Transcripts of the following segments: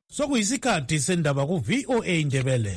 Sokuyisikhathi sendaba ku VOA Indebele.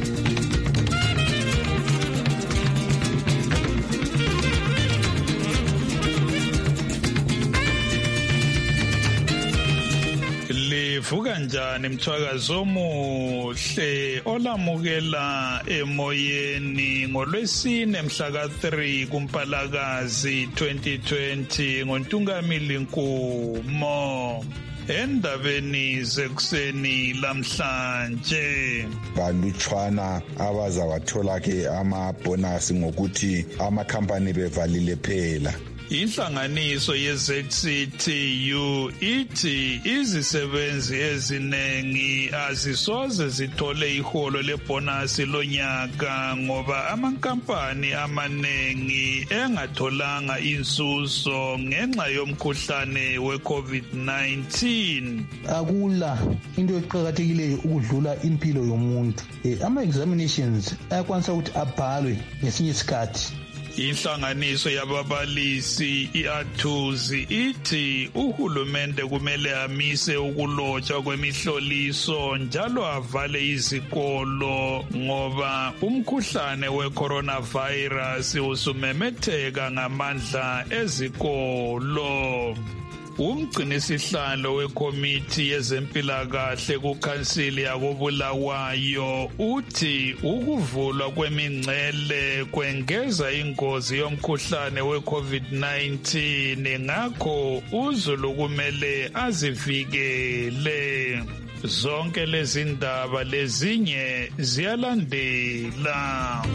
Livuka njani mthwakazo omuhle olamukela emoyeni ngolwesine mhla ka-3 kuMpalakazi 2020 ngoNtungamili Nkumo. Endabeni zekuseni lamhlanje balutshwana abazawathola ke amabonus ngokuthi amakhampani bevalile phela. Inhlanganiso ye-ZCTU ithi izisebenzi ezinengi azisoze zithole iholo lebonasi lonyaka ngoba amankampani amanengi engatholanga inzuzo ngenxa yomkhuhlane we-COVID-19. Akula into eqhakathekileyo ukudlula impilo yomuntu. Ama-examinations ayakwanisa ukuthi abhalwe ngesinye isikhathi. Inhlanganiso yababalisi iAthuzi ithi uhulumende kumele amise ukulotshwa kwemihloliso njalo avale izikolo ngoba umkhuhlane we-coronavirus usumemetheka ngamandla ezikolo. Umgcinisihlalo wekomiti yezempilakahle kukhansili yakobulawayo uthi ukuvulwa kwemingcele kwengeza ingozi yomkhuhlane we-COVID-19 ngakho uzulu kumele azivikele. Zonke lezi ndaba lezinye ziyalandela.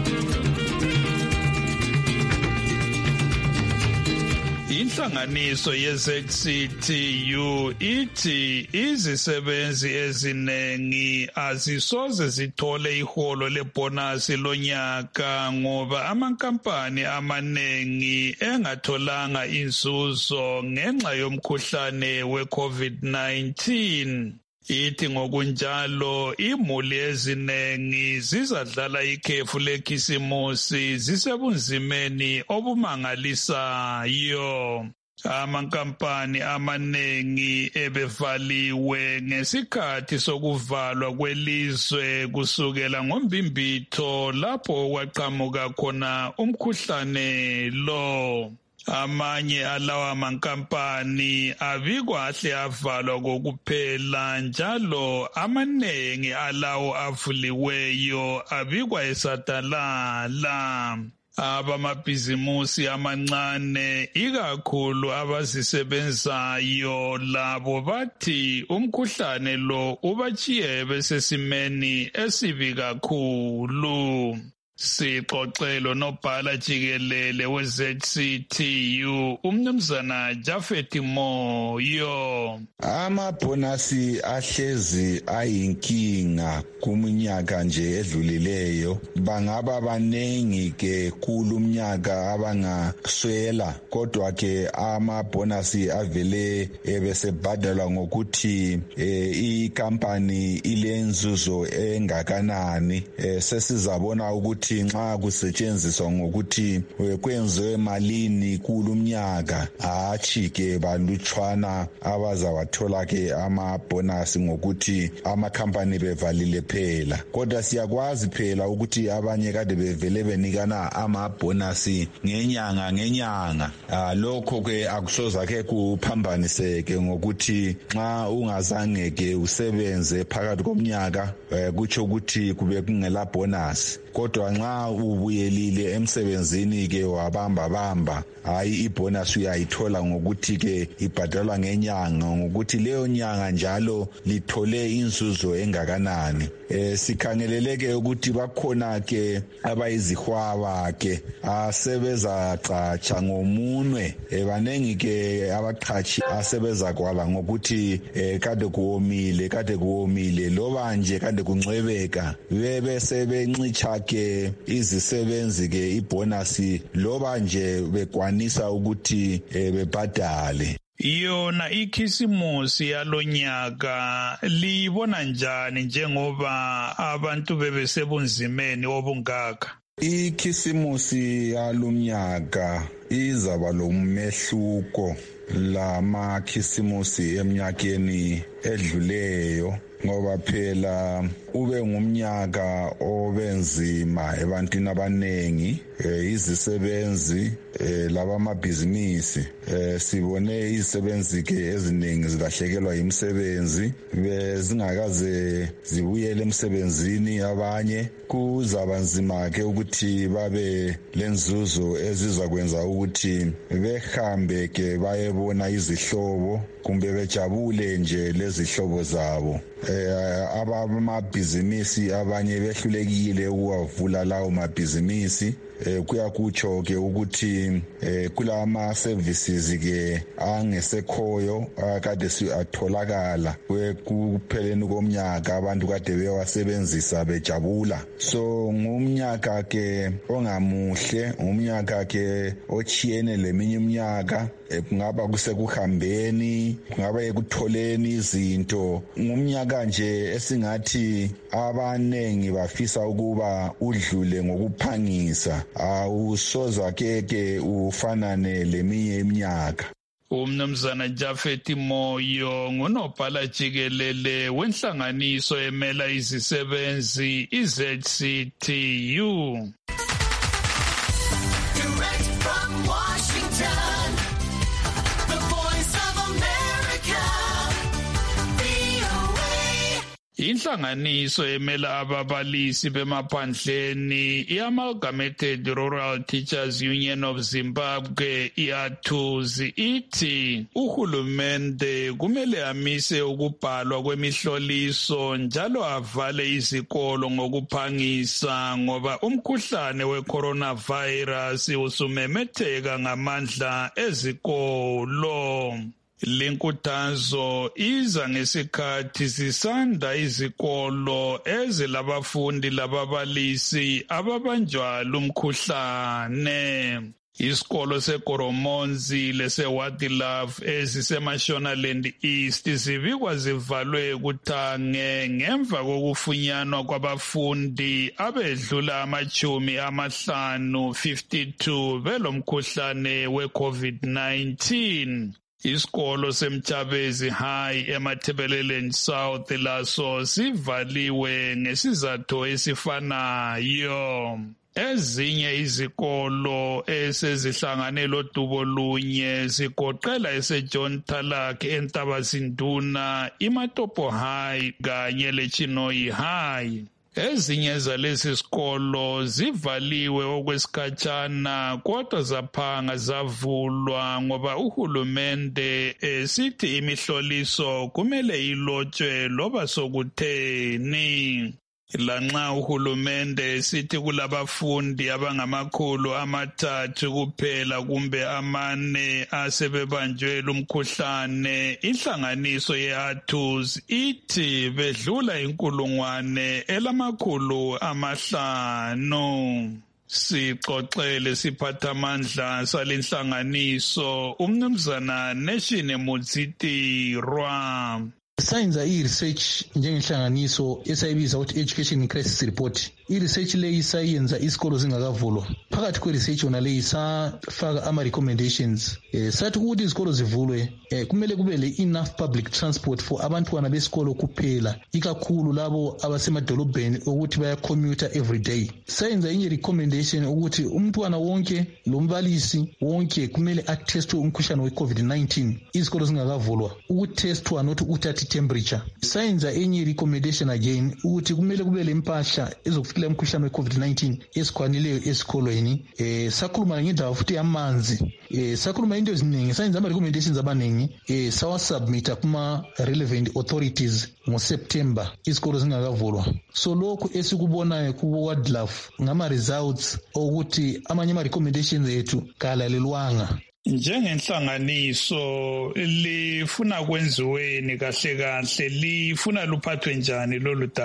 Inhlanganiso ye-ZCTU ithi izisebenzi ezinengi azisoze zithole iholo lebonasi lonyaka ngoba amankampani amanengi engatholanga inzuzo ngenxa yomkhuhlane we-COVID-19. Ithi ngokunjalo imuli ezinengi zizadlala ikhefu lekhisimusi zisebunzimeni obumangalisayo. Amankampani amanengi ebevaliwe ngesikhathi sokuvalwa kwelizwe kusukela ngoMbimbitho lapho kwaqhamuka khona umkhuhlane lo. Amanye alawa mankampani abikwahle avalwa kokuphela njalo amanengi alawo avuliweyo abikwa esadalala. Abamabhizimusi amancane ikakhulu abazisebenzayo labo bathi umkhuhlane lo ubachiye besesimeni esibi kakhulu. Sixoxelo nobhala jikelele we-ZCTU umnumzana Jafet Moyo. Amabonasi ahlezi ayinkinga kuminyaka nje edlulileyo. Bangaba banengi ke kulumnyaka abangaswela kodwa ke amabonasi avele ebesebhadalwa ngokuthi ikampani ilenzuzo engakanani. Sesizabona ukuthi nxa kusetshenziswa ngokuthi kwenziwe malini kulumnyaka hatshi ke balutshwana abazawathola ke amabonus ngokuthi amakhampani bevalile phela. Kodwa siyakwazi phela ukuthi abanye kade bevele benikana amabonus ngenyanga. Lokho ke akusoza ke kuphambaniseke ngokuthi nxa ungazange ke usebenze phakathi komnyaka kutsho ukuthi kube kungela bonus. Kodwa nxa ubuyelile emsebenzini ke wabamba hayi ibonus uyayithola ngokuthi ke ibhadalwa ngenyanga ngokuthi leyo nyanga njalo lithole inzuzo engakanani. Sikhangeleleke ukuthi bakhona ke abayizihwaba ke asebeza qacha ngomunwe banengi ke abaqhachi asebeza kwala ngokuthi kade kuwomile loba nje kade kungcwebeka bese bencicha ke izisebenzi ke ibonus loba nje bekwanisa ukuthi bebhadale. Yona ikhisimusi yalonyaka liyibona njani njengoba abantu bebesebunzimeni obungaka? Ikhisimusi yalomnyaka izaba lomehluko lamakhisimusi eminyakeni edluleyo ngoba phela ube ngumnyaka obenzima ebantwini abanengi, izisebenzi labamabhizinisi. Sibone izisebenzi ke eziningi zilahlekelwa imisebenzi bezingakaze zibuyele emsebenzini. Abanye kuzaba nzima ke ukuthi babe lenzuzo ezizakwenza ukuthi behambe ke bayebona izihlobo kumbe bejabule nje lezihlobo zabo. Abamabhizinisi abanye behlulekile ukuwavula lawo mabhizinisi. Kuyakutsho ke ukuthi kulama services ke angesekhoyo akade atholakala kupheleni komnyaka abantu kade bewasebenzisa bejabula. So ngumnyaka ke ongamuhle, ngumnyaka ke ochiyene leminye iminyaka, kungaba kusekuhambeni, kungaba ekutholeni izinto. Ngumnyaka nje esingathi abanengi bafisa ukuba udlule ngokuphangisa, awusoza ke ufanane leminye iminyaka. Umnumzana Jafet Moyo ngunobhala jikelele wenhlanganiso emela izisebenzi iZCTU. Inhlanganiso emela ababalisi bemaphandleni i-Amalgamated Rural Teachers Union of Zimbabwe iATUZI ithi uhulumende kumele amise ukubhalwa kwemihloliso njalo avale izikolo ngokuphangisa ngoba umkhuhlane we-coronavirus usumemetheka ngamandla ezikolo. Linkuthazo iza ngesikhathi zisanda izikolo ezilabafundi lababalisi ababanjwa lumkhuhlane. Isikolo seGoromonzi leseWadilafu eziseMashonaland East zibikwa zivalwe kuthange ngemva kokufunyanwa kwabafundi abedlula 52 belomkhuhlane we-COVID-19. Isikolo seMthabezi High eMathebeleleni South laso sivaliwe ngesizathu esifanayo. Ezinye izikolo esezihlangane lodubo lunye zigoqela eseJohn Talak eNtabazinduna, iMatopo High kanye leChinoi High. Ezinye zalezi sikolo zivaliwe okwesikhatshana kodwa zaphanga zavulwa ngoba uhulumende esithi imihloliso kumele ilotshwe loba sokutheni. Lanxa uhulumende sithi kulabafundi abangama300 kuphela kumbe 4 asebebanjwe lumkhuhlane, inhlanganiso yeATUZI ithi bedlula 500. Sixoxele siphathamandla salenhlanganiso umnumzana Neshine Mutsitirwa. Sayenza i-research njengenhlanganiso esayibiza ukuthi Education Crisis Report. I-research leyi sayenza isikolo zingakavulwa. Phakathi kwe-research yona leyi safaka ama-recommendations. Sathi ukuthi izikolo zivulwe kumele kube le-enough public transport for abantwana besikolo kuphela, ikakhulu labo abasemadolobheni ukuthi baya-commuter every day. Sayenza inye recommendation ukuthi umntwana wonke lombalisi wonke kumele atestwe umkhuhlane we-COVID-19 izikolo zingakavulwa, ukutestwa not ukuthatha temperature. Sayenza enye recommendation again ukuthi kumele kube lempahla ezokuvikela umkhuhlane we-COVID-19 esikhwanileyo esikolweni. Sakhuluma ngendaba futhi yamanzi. Sakhuluma into eziningi, sayenza ama-recommendations abaningi. Sawasubmita kuma-relevant authorities ngoSeptember izikolo zingakavulwa. So lokhu esikubonayo kubo-Wadilafu ngama-results okuthi amanye ama-recommendations ethu kalalelwanga. Njengenhlanganiso lifuna kwenziweni kahle kahle, lifuna luphathwe njani lolu daba?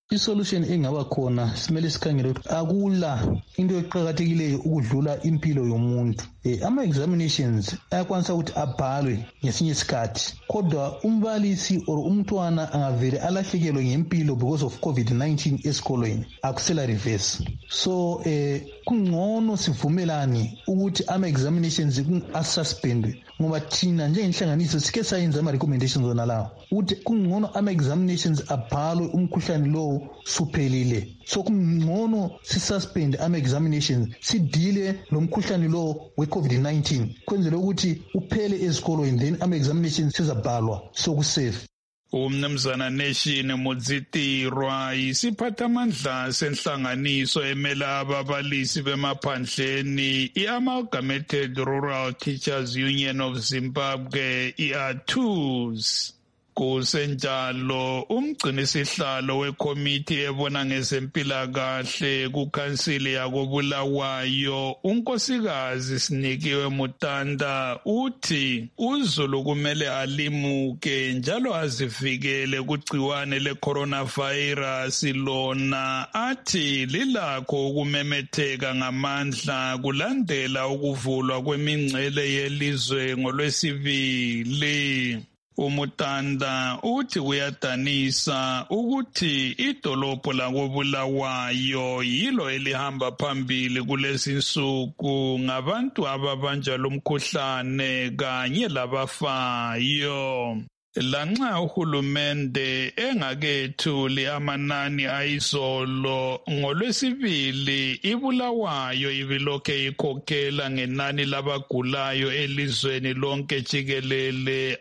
isolution engaba khona simele sikhangele ukuthi akula into eqhakathekileyo ukudlula impilo yomuntu. Ama-examinations ayakwanisa ukuthi abhalwe ngesinye isikhathi, kodwa umbalisi or umntwana angavele alahlekelwe ngempilo because of COVID-19 esikolweni, akusela reverse. So kungcono sivumelane ukuthi ama-examinations asuspendwe, ngoba thina njengenhlanganiso sike sayenza ama-recommendations wona lawo ukuthi kungcono ama-examinations abhalwe umkhuhlane lowo suphelile. So kungcono sisuspend ama-examinations sidile lo mkhuhlane lowo we-COVID-19 kwenzela ukuthi uphele ezikolweni, then ama-examinations sizabhalwa sokusafe. Umnumzana Nation Mudzitirwa isiphathamandla senhlanganiso emela ababalisi bemaphandleni i-Amalgamated Rural Teachers Union of Zimbabwe, i-ATUZ. Kusenjalo umgcinisihlalo wekomiti ebona ngezempilakahle kukhansili yakobulawayo unkosikazi Sinikiwe Mutanda uthi uZulu kumele alimuke njalo azivikele kugciwane le-coronavirus lona athi lilakho ukumemetheka ngamandla kulandela ukuvulwa kwemingcele yelizwe ngolwesibili. Umutanda uthi kuyadanisa ukuthi idolobho lakobulawayo yilo elihamba phambili kulezi nsuku ngabantu ababanja lomkhuhlane kanye labafayo. Lanxa uhulumende engakethuli amanani ayizolo ngolwesibili ibulawayo ibilokhe ikhokhela ngenani labagulayo elizweni lonke jikelele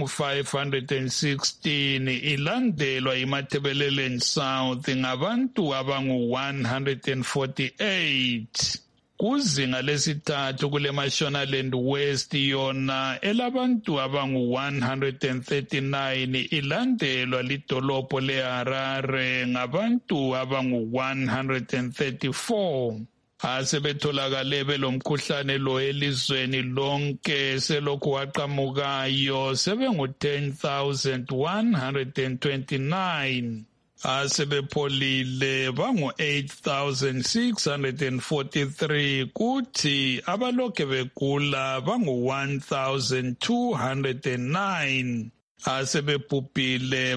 abangu-516 ilandelwa iMatabeleland South ngabantu abangu-148. Kuzinga lesithathu kule Mashonaland West yona elabantu abangu-139 ilandelwa lidolobho leHarare ngabantu abangu-134. Asebetholakale belomkhuhlane lo elizweni lonke selokhu waqhamukayo sebengu-10,129. Asebepholile bangu-8,643 kuthi abalokhe begula bangu-1,209. Asebebhubhile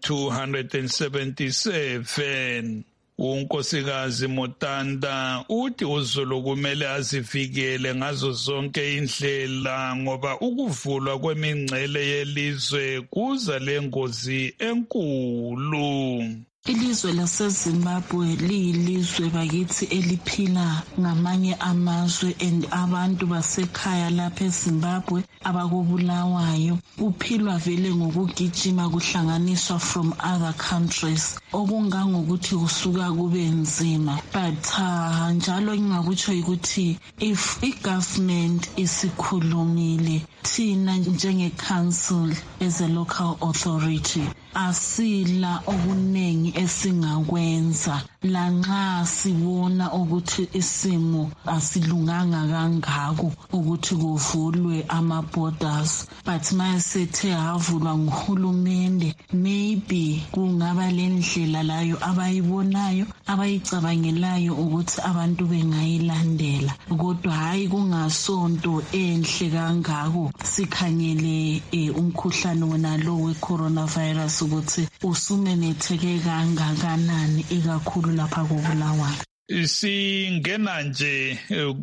bangu-277. Unkosikazi Mutanda uthi uZulu kumele azivikele ngazo zonke indlela ngoba ukuvulwa kwemingcele yelizwe kuza lengozi enkulu. Ilizwe laseZimbabwe liyilizwe bakithi eliphila ngamanye amazwe and abantu basekhaya lapha eZimbabwe abakubulawayo kuphilwa vele ngokugijima kuhlanganiswa from other countries okungangokuthi kusuka kube nzima but njalo ngingakutsho ukuthi if i-government isikhulumile thina njenge-council as a local authority asila okuningi esingakwenza lanxa sibona ukuthi isimo asilunganga kangako ukuthi kuvulwe ama-borders but mayesethe havulwa nguhulumende maybe kungaba le ndlela layo abayibonayo abayicabangelayo ukuthi abantu bengayilandela kodwa hayi kungasonto enhle kangako sikhangele umkhuhlane wona lo we-coronavirus ukuthi usumemetheke kangakanani ikakhulu lapha koBulawayo. Singena nje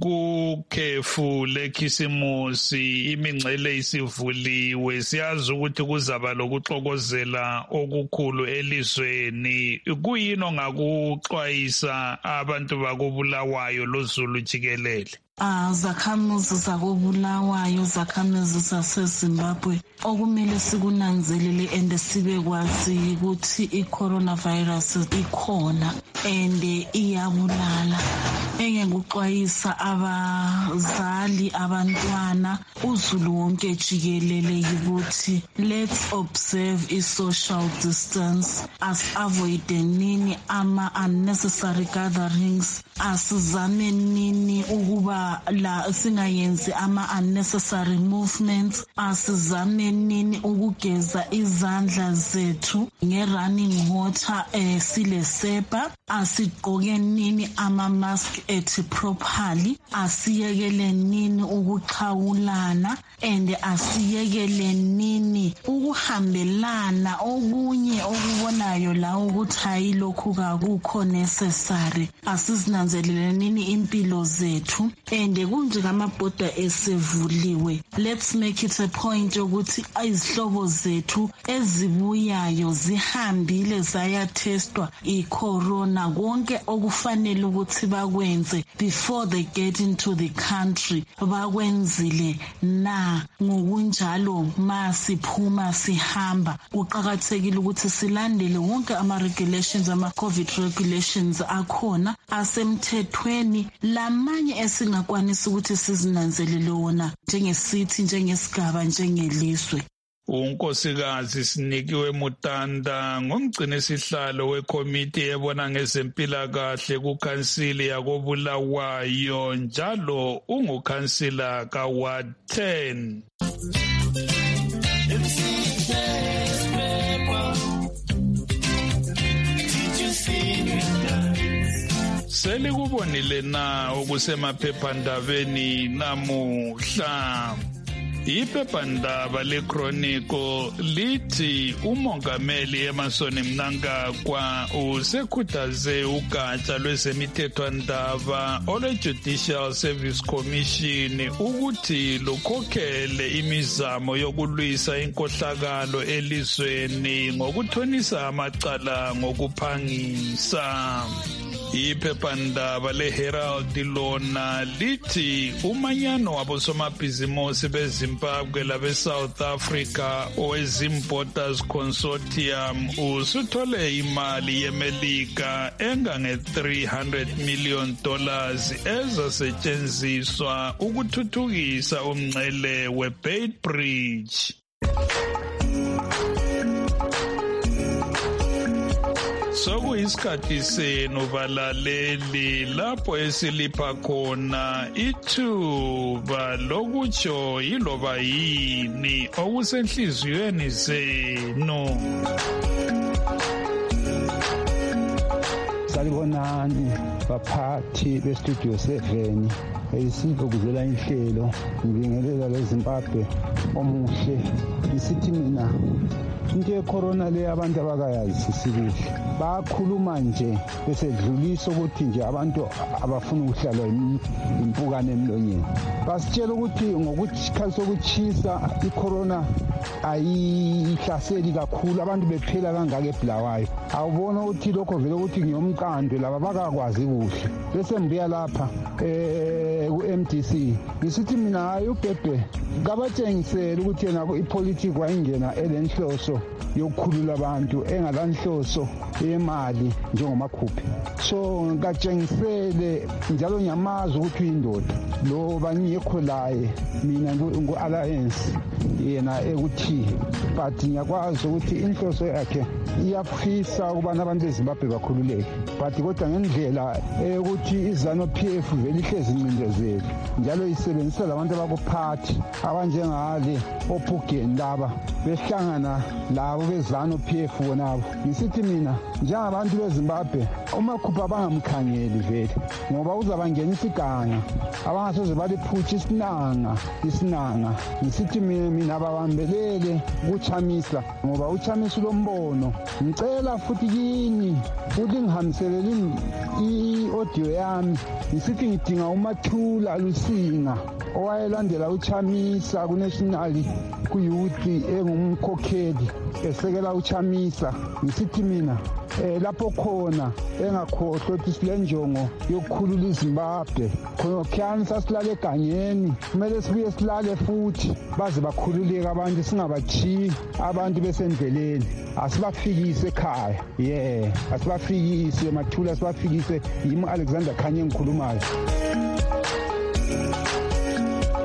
kukhefu lekhisimusi imingcele isivuliwe siyazi ukuthi kuzaba lokuxokozela okukhulu elizweni kuyini ongakuxwayisa abantu bakoBulawayo loZulu jikelele? Zakhamizi zakoBulawayo, zakhamizi zaseZimbabwe okumele sikunanzelele and sibe kwazi ukuthi i-coronavirus ikhona and iyabulala. Engikuxwayisa abazali abantwana uZulu wonke jikelele ukuthi let's observe i-social distance, as-avoid nini ama-unnecessary gatherings, asizame nini ukuba singayenzi unnecessary movements, asizame nini ukugeza izandla zethu nge-running water sile sepa, asigqoke nini ama-mask ethu properly, asiyekele nini ukuxhawulana, and asiyekele nini ukuhambelana okunye okubonayo la ukuthi hayi lokhu kakukho necessary. Asizinanzelele nini impilo zethu, and kunje kamabhoda esevuliwe, let's make it a point ukuthi izihlobo zethu ezibuyayo zihambile zayatestwa i-corona, konke okufanele ukuthi bakwenze before they get into the country bakwenzile na. Ngokunjalo masiphuma sihamba kuqakathekile ukuthi silandele wonke ama-regulations, ama-COVID regulations akhona asemthethweni, lamanye esingakwanisa ukuthi sizinanzelele wona njengesithi, njengesigaba, njengelizwe. uNkosikazi Sinikiwe Mutanda ngomgcini sihlalo wekomiti ebona ngezempilakahle kukhansili yakoBulawayo, njalo ungukhansila kaWard 10. Selikubonile na okusemaphephandabeni namuhla? Iphephandaba leChronicle lithi umongameli Emmerson Mnangagwa usekhuthaze ugatsha lwezemithethwandaba olwe-Judicial Service Commission ukuthi lukhokhele imizamo yokulwisa inkohlakalo elizweni ngokuthonisa amacala ngokuphangisa. Iphephandaba leHerald lona lithi umanyano wabosomabhizimusi beZimbabwe labeSouth Africa oweZimborders Consortium usuthole imali yeMelika engange-$300 million ezasetshenziswa ukuthuthukisa umngcele weBeit Bridge. Sokuyisikhathi senu balaleli lapho esilipha khona ithuba lokutsho yiloba yini okusenhliziyweni zenu. Salibonani baphathi bestudio 7 esivukuzela inhlelo ngibingelela leZimbabwe omuhle. Isithi mina into yecorona le abantu abakayazi sisibuhle bakhuluma nje besedlulisa ukuthi nje abantu abafuna ukuhlala impukane emlonyeni. Basitshela ukuthi ngokukhalisa ukuchisa icorona ayihlaseli kakhulu, abantu bephela kangaka eBulawayo. Awubona ukuthi lokho vele ukuthi ngiyomqando laba bakakwazi kuhle. Bese ngibuya lapha ku-MDC ngisithi mina hayi uBhebhe kabatshengisele ukuthi yena ipolitiki wayingena elenhloso yokukhulula abantu engalanhloso yemali njengomakhuphi. So ngikatshengisele njalo nyamaza ukuthi uyindoda lo bangekho laye mina ngu-alliance yena ekuthi, but ngiyakwazi ukuthi inhloso yakhe iyafisa ukubana abantu beZimbabwe bakhululeke, but kodwa ngendlela ukuthi iZANU-PF vele ihlezi incindezeli njalo isebenzisa labantu abakuphathi abanjengale ophugeni laba behlangana labo beZANU-PF bonabo. Ngisithi mina njengabantu beZimbabwe umakhupha abangamkhangeli vele ngoba uzabangenisa iganga abangasoze baliphutsha isinanga. Ngisithi mina babambelele ukuchamisa ngoba uchamisa lombono. Ngicela futhi kini ukuthi ngihambiselele i-audio yami ngisithi ngidinga uMathula Lusinga owayelandela uChamisa kunational kuyouth engumkhokheli esekela uChamisa. Ngisithi mina lapho khona engakhohlwa ukuthi sile njongo yokukhulula iZimbabwe khona sasilale egangeni, kumele sibuye silale futhi baze bakhululeke abantu, singabachiyi abantu besendleleni. Asibafikise ekhaya, asibafikise Mathula, asibafikise. Yimi Alexander Khanye engikhulumayo.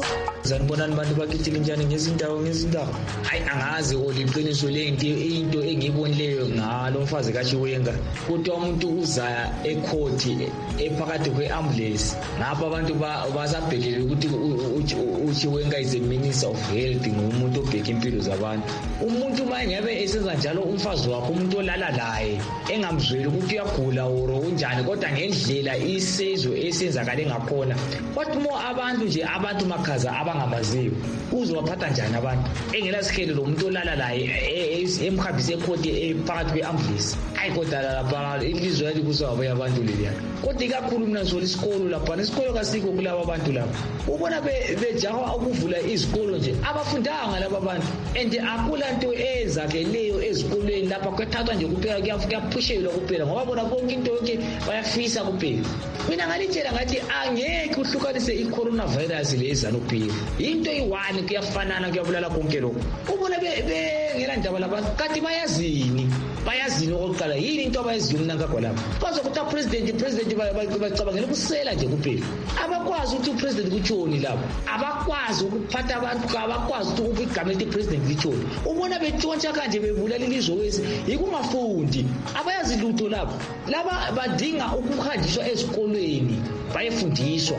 kwenzani bonani abantu bakithi njani ngezindawo hayi angazi oliqiniso into engiyibonileyo ngalo mfazi kaChiwenga kodwa umuntu uza ekhoti ephakathi kweambulance ngapha abantu basabhekele ukuthi uChiwenga is a minister of health ngumuntu obheka impilo zabantu umuntu mangabe esenza njalo umfazi wakho umuntu olala laye engamzweli ukuthi uyagula oro unjani kodwa ngendlela isizwe esenzakale ngakhona kwathi mo abantu nje abantu makhaza abangamaziyo uzowaphatha njani abantu engelasikhele lo muntu olala laye emhambise ekhoti ephakathi kweambulance hayi kodwa lapha ilizwe yalikusaba abantu leliya kodwa ikakhulu mina ngizola isikolo lapha isikolo kasikho kulabo abantu lapha ubona bejaha ukuvula izikolo nje abafundanga laba abantu and akula nto ezakeleyo ezikolweni lapha kwethathwa nje kuphela kuyaphushela kuphela ngoba bona konke into yonke bayafisa kuphela mina ngalitshela ngathi angeke uhlukanise i-coronavirus leza nophela into iyi-1 kuyafanana kuyabulala konke lokho ubona bengela ndaba labantu kanti bayazini okokuqala yini into abayaziyo mnankagwa lapha bazokutha president bacabangela ukusela nje kuphela abakwazi ukuthi upresident kutshoni lapho abakwazi ukuphatha abantu abakwazi ukuthi igama elithi president litshoni ubona betshontsha kanje bebulala ilizwe wesi yikungafundi abayazi lutho lapho laba badinga ukuhanjiswa ezikolweni bayefundiswa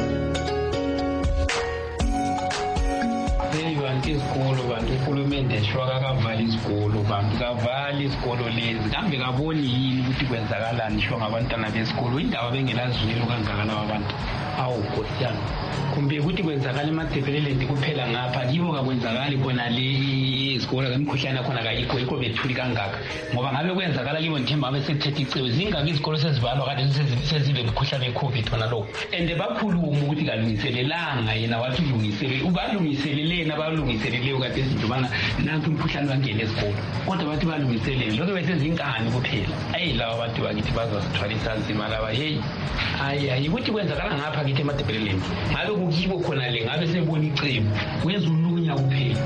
isikolo bantu uhulumende shwaka kavala isikolo bantu kavala isikolo lezi kambe kaboni yini ukuthi kwenzakalani shwa ngabantwana besikolo indaba bengelazwelo kangakala abantu awu nkosiyami kumbe ukuthi kwenzakala emadebeleleni kuphela ngapha kibo kakwenzakali khona le izikolo emkhuhlane khona kayikho yikho bethuli kangaka ngoba ngabe kwenzakala kibo nthemba ngabe sekuthethe icebo zingaki izikolo sezivalwa kade sezibe umkhuhlane weCovid khona lokho and bakhuluma ukuthi kalungiselelanga yena wathi ulungisele ubalungiselelena balungiseleleyo kade izinto bana nanku umkhuhlane wangena esikolo kodwa bathi balungiselele lokho besezinkani kuphela ayi laba abantu bakithi bazasithwalisa nzima laba hey ayi ukuthi kwenzakala ngapha kithi emadebeleleni ngabe kukibo khona le ngabe sebona icebo wenza ulunya kuphela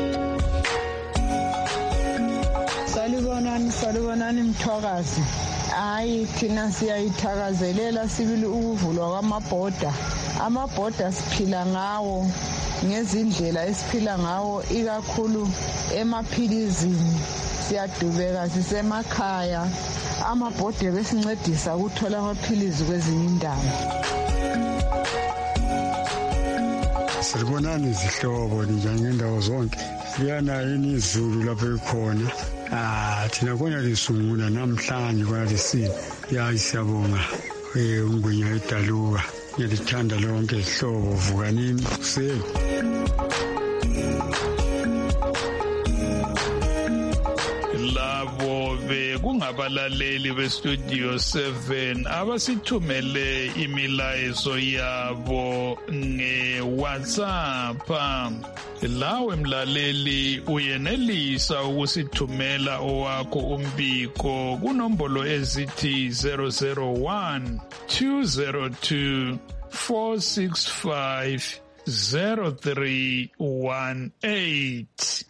salibonani Mthwakazi hayi thina siyayithakazelela sibili ukuvulwa kwamabhoda amabhoda siphila ngawo ngezindlela esiphila ngawo ikakhulu emaphilizini siyadubeka sisemakhaya amabhoda besincedisa ukuthola amaphilizi kwezinye indawo Sibonani izihlobo njani ngendawo zonke liyana yini izulu lapho ekhona thina kona lisungula namhlanje kona lisini siyabonga ungwenya edaluka ngiyalithanda lonke ihlobo vukanini kuseni kungabalaleli bestudio 7 abasithumele imilayezo yabo ngeWhatsApp. Lawe mlaleli uyenelisa ukusithumela owakho umbiko kunombolo ezithi 001 202 465 0318.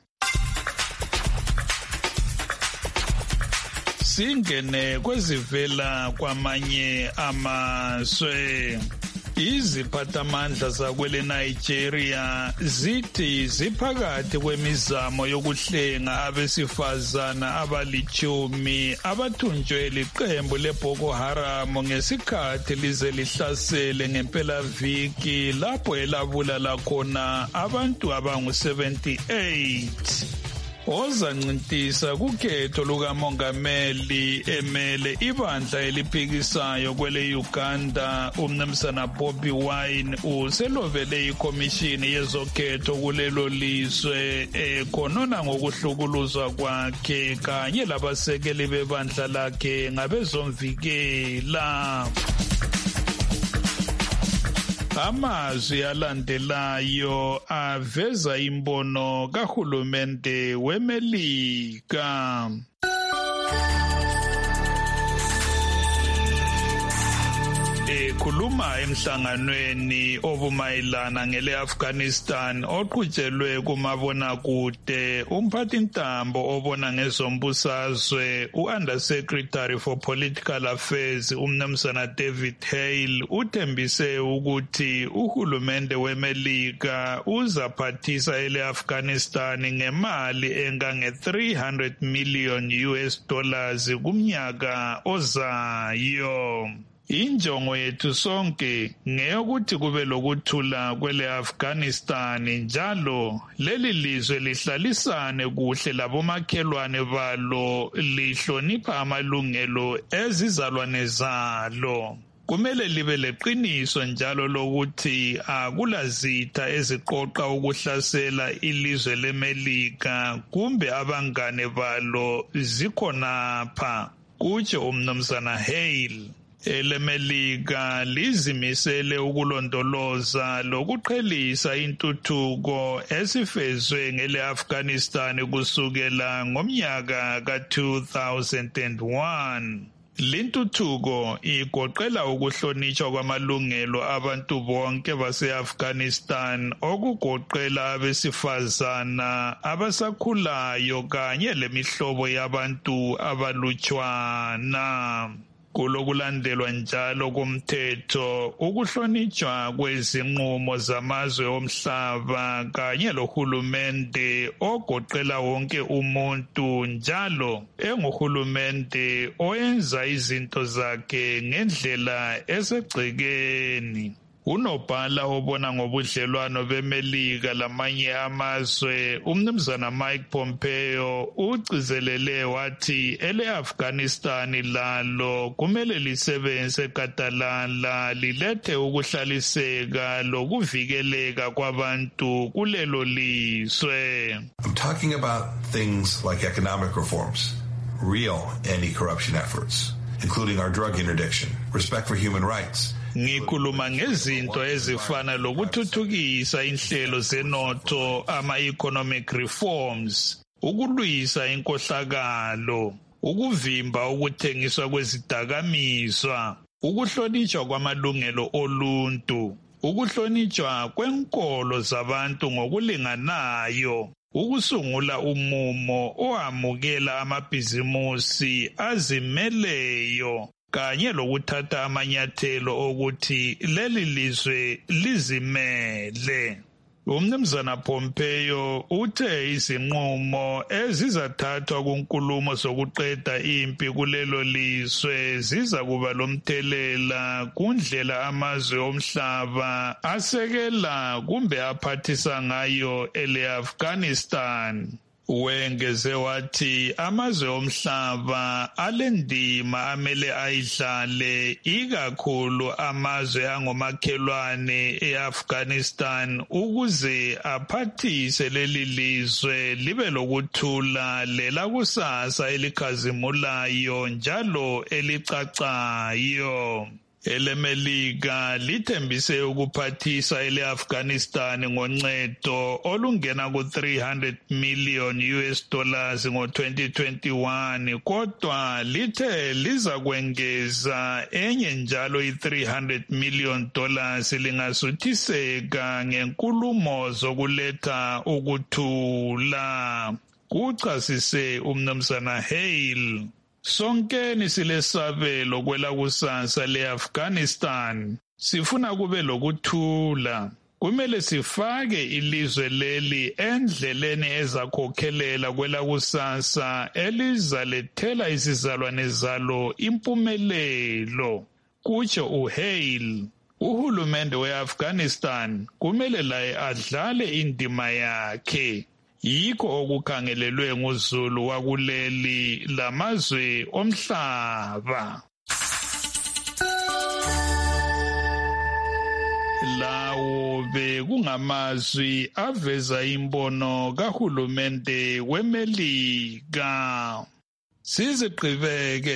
Singene kwezivela kwamanye amazwe. Iziphathamandla zakwele Nigeria zithi ziphakathi kwemizamo yokuhlenga abesifazana abalichumi abathunjwe liqembu leBoko Haram ngesikhathi lize lihlasele ngempelaviki lapho elabulala khona abantu abangu-78. Ozancintisa kukhetho lukamongameli emele ibandla eliphikisayo kwele Uganda umnumzana Bobi Wine uselovele ikomishini yezokhetho kulelo lizwe ekhonona ngokuhlukuluzwa kwakhe kanye labasekeli bebandla lakhe ngabezomvikela. Amazwi alandelayo aveza imbono kahulumende weMelika. Ekhuluma emhlanganweni obumayelana ngele-Afghanistan oqhutshelwe kumabonakude, umphathintambo obona ngezombusazwe u-Undersecretary for Political Affairs uMnumzana David Hale uthembise ukuthi uhulumende weMelika uzaphathisa ele-Afghanistan ngemali engange-$300 million kumnyaka ozayo. Injongo yethu sonke ngeyokuthi kube lokuthula kwele-Afghanistan njalo leli lizwe lihlalisane kuhle labomakhelwane balo lihlonipha amalungelo ezizalwane zalo. Kumele libe leqiniso njalo lokuthi akulazitha eziqoqa ukuhlasela ilizwe leMelika kumbe abangane balo zikhonapha, kutsho uMnumzana Hale. eleMelika lizimisele ukulondoloza lokuqhelisa intuthuko esifezwe ngele-Afghanistan kusukela ngomnyaka ka-2001. Lintuthuko igoqela ukuhlonitshwa kwamalungelo abantu bonke base-Afghanistan okugoqela abesifazana abasakhulayo kanye lemihlobo yabantu abalutshwana. Kulokulandelwa njalo komthetho ukuhlonitshwa kwezinqumo zamazwe omhlaba kanye lohulumende ogoqela wonke umuntu njalo enguhulumende oyenza izinto zakhe ngendlela esegcekeni. Unobhala obona ngobudlelwano beMelika lamanye amazwe uMnumzana Mike Pompeo ugcizelele wathi ele-Afghanistan lalo kumele lisebenze gadalala lilethe ukuhlaliseka lokuvikeleka kwabantu kulelo lizwe. I'm talking about things like economic reforms, real anti-corruption efforts, including our drug interdiction, respect for human rights. Ngikhuluma ngezinto ezifana lokuthuthukisa inhlelo zenotho ama-economic reforms, ukulwisa inkohlakalo, ukuvimba ukuthengiswa kwezidakamizwa, ukuhlonitshwa kwamalungelo oluntu, ukuhlonitshwa kwenkolo zabantu ngokulinganayo, ukusungula umumo owamukela amabhizimusi azimeleyo, kanye lokuthatha amanyathelo okuthi leli lizwe lizimele. UMnumzana Pompeo uthe izinqumo ezizathathwa kunkulumo zokuqeda impi kulelo lizwe ziza kuba lomthelela kundlela amazwe omhlaba asekela kumbe aphathisa ngayo ele-Afghanistan. Wengeze wathi amazwe omhlaba alendima amele ayidlale ikakhulu amazwe angomakhelwane e-Afghanistan ukuze aphathise leli lizwe libe lokuthula lelakusasa elikhazimulayo njalo elicacayo. eleMelika lithembise ukuphathisa ele-Afghanistan ngoncedo olungena ku-$300 million ngo-2021 kodwa lithe liza kwengeza enye njalo i-$300 million lingasuthiseka ngenkulumo zokuletha ukuthula, kuchasise uMnumzana Hale. Sonke nisilesabelo kwelakusasa le-Afghanistan. Sifuna kube lokuthula. Kumele sifake ilizwe leli endleleni ezakhokhelela kwelakusasa elizalethela izizalwane zalo impumelelo, kutsho uHale. Uhulumende we-Afghanistan kumele laye adlale indima yakhe. Yikho okukhangelelwe nguzulu wakuleli lamazwe omhlaba. Lawo bekungamazwi aveza imbono kahulumende weMelika. Siziqhubeke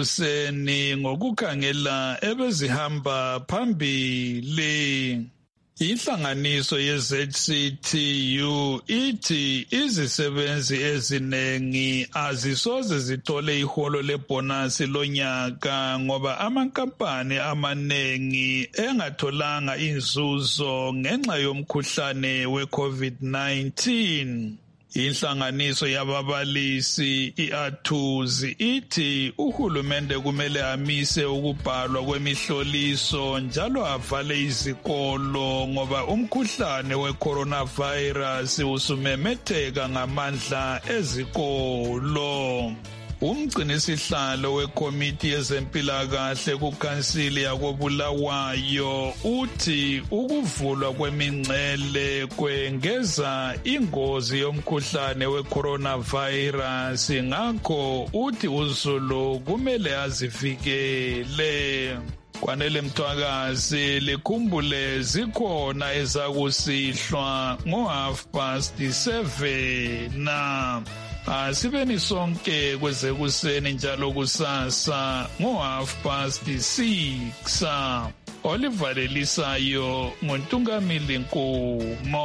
ezekuseni ngokukhangela ebezihamba phambili. Inhlanganiso ye-ZCTU ithi izisebenzi ezinengi azisoze zithole iholo lebhonasi lonyaka ngoba amankampani amanengi engatholanga inzuzo ngenxa yomkhuhlane we-COVID-19. Inhlanganiso yababalisi iAthuzi ithi uhulumende kumele amise ukubhalwa kwemihloliso njalo avale izikolo ngoba umkhuhlane we-coronavirus usumemetheka ngamandla ezikolo. Umgcinisihlalo wekomiti yezempilakahle kukhansili yakoBulawayo uthi ukuvulwa kwemingcele kwengeza ingozi yomkhuhlane we-coronavirus ngakho uthi uZulu kumele azivikele. Kwanele Mthwakazi likhumbule zikhona ezakusihlwa ngo7:30 Asibeni sonke kwezekuseni njalo kusasa ngo6:30. Oliver Lelisayo nguNtungamili Nkomo.